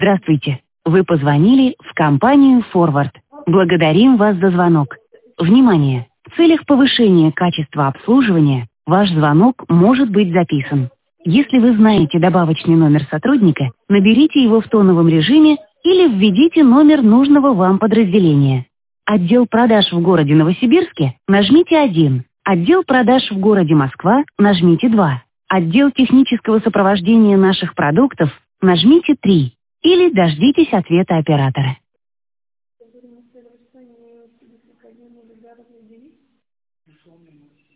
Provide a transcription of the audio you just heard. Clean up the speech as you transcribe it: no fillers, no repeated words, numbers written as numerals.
Здравствуйте. Вы позвонили в компанию Forward. Благодарим вас за звонок. Внимание! В целях повышения качества обслуживания ваш звонок может быть записан. Если вы знаете добавочный номер сотрудника, наберите его в тоновом режиме или введите номер нужного вам подразделения. Отдел продаж в городе Новосибирске – нажмите 1. Отдел продаж в городе Москва – нажмите 2. Отдел технического сопровождения наших продуктов – нажмите 3. Или дождитесь ответа оператора.